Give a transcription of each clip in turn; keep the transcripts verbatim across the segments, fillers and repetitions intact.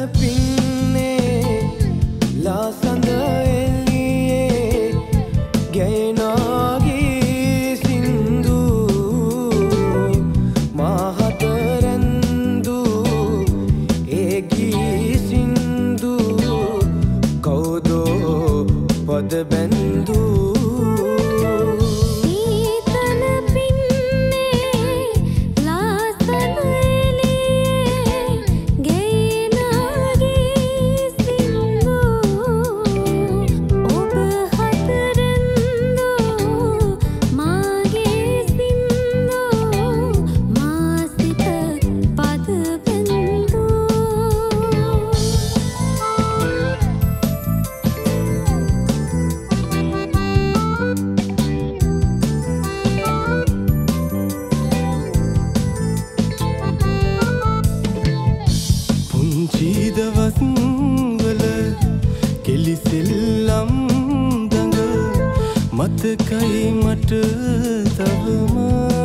පින්නේ ලාසඳ එළියේ ගැයනාගේ සින්දු මාහත රැන්දු ඒ ගී සින්දු කවුදෝ පද බැන්දු දවස්වල කෙලිසෙල්ලම් දඟ මතකයි මට තවම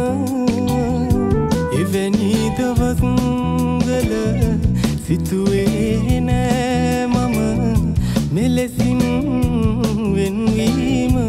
එවැනි දවස්වල සිතුවේ නෑ මම මෙලෙසින් වෙන්වීම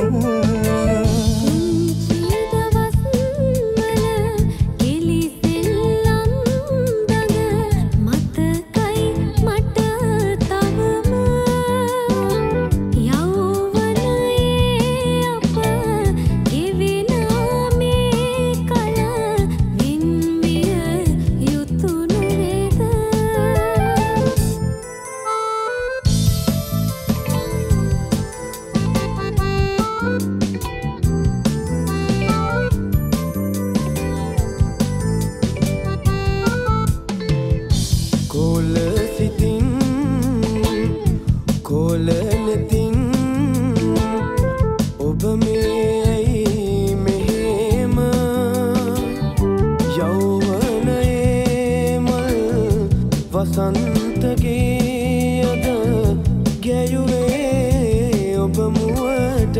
කොලනතින් ඔබ මේයි මෙහෙම යෞවනයේ මල් වසන්තගේ අද ගැයුවේ ඔබ මුවට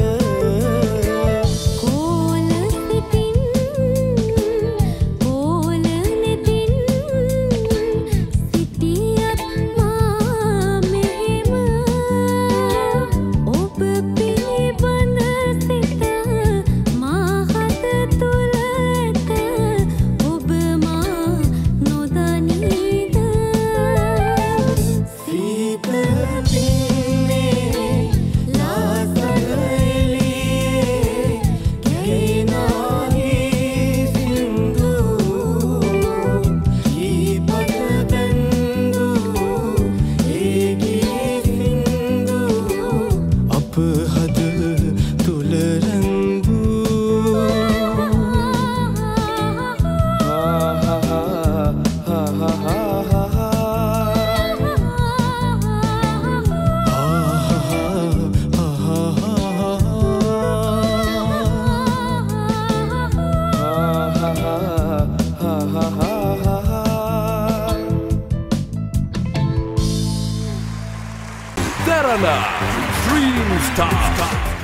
Darana Dream Star.